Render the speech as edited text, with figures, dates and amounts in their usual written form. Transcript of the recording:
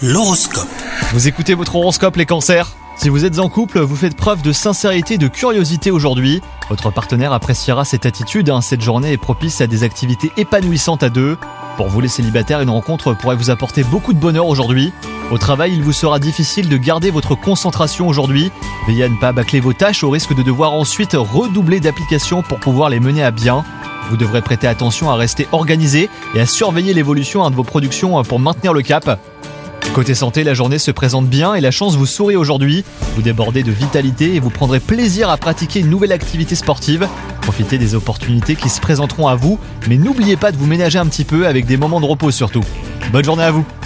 L'horoscope. Vous écoutez votre horoscope les cancers ? Si vous êtes en couple, vous faites preuve de sincérité et de curiosité aujourd'hui. Votre partenaire appréciera cette attitude, cette journée est propice à des activités épanouissantes à deux. Pour vous les célibataires, une rencontre pourrait vous apporter beaucoup de bonheur aujourd'hui. Au travail, il vous sera difficile de garder votre concentration aujourd'hui. Veillez à ne pas bâcler vos tâches au risque de devoir ensuite redoubler d'applications pour pouvoir les mener à bien. Vous devrez prêter attention à rester organisé et à surveiller l'évolution de vos productions pour maintenir le cap. Côté santé, la journée se présente bien et la chance vous sourit aujourd'hui. Vous débordez de vitalité et vous prendrez plaisir à pratiquer une nouvelle activité sportive. Profitez des opportunités qui se présenteront à vous, mais n'oubliez pas de vous ménager un petit peu avec des moments de repos surtout. Bonne journée à vous!